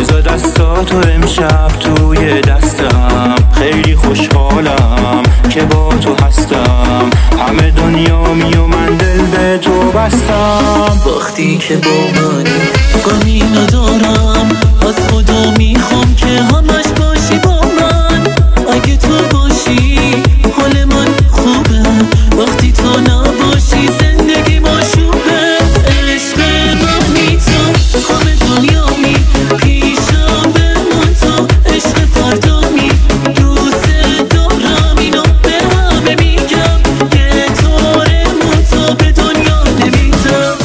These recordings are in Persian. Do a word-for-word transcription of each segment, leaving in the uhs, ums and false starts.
بذار دستاتو امشب توی دستم، خیلی خوشحالم که با تو هستم، همه دنیا می و من دل به تو بستم. وقتی که با منی غمی ندارم، از خدا میخوام که همش باشی با من. اگه تو باشی حال من خوبه، وقتی تو نباشی زندگی مشوبه. عشق منی تو، همه دنیا می پیشم بمون تو، عشق فردا می دوست دارم، اینو به همه میگم که طورمون تو به دنیا نمیدم.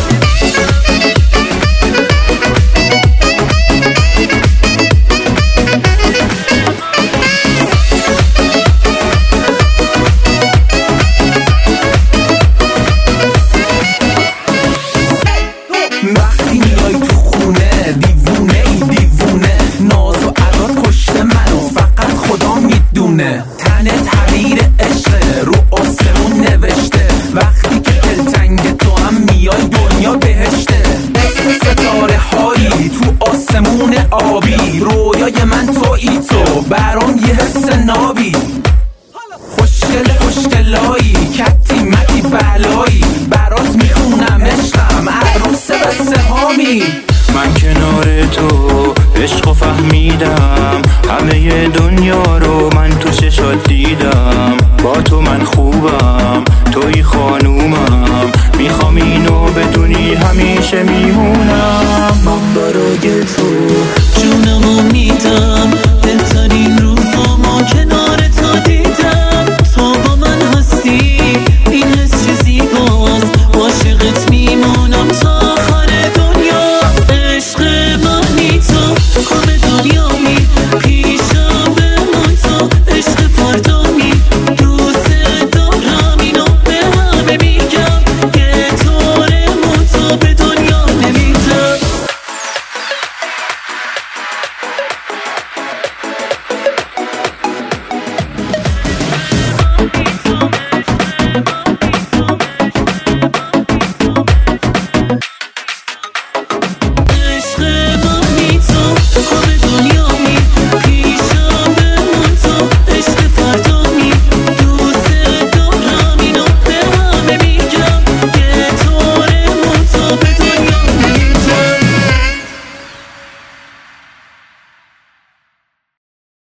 وقتی میای تو خونه دیوونه ای دیوونه، ناز و عداد پشت منو فقط خدا میدونه. تنت حریر عشقه رو آسمون نوشته، وقتی که دلتنگ تو هم میای دنیا بهشته. مثل ستاره هایی تو آسمون آبی، رویای من تویی تو، برام یه حس نابی. خوشگل خوشگلایی کتی متی بلایی، برات میخونم عشقم عروس بسته هامی. من کنار تو عشق و فهمیدم، همه دنیا رو من تو چشات دیدم. با تو من خوبم، توی خانومم، میخوام اینو بدونی همیشه میمونم. من برای تو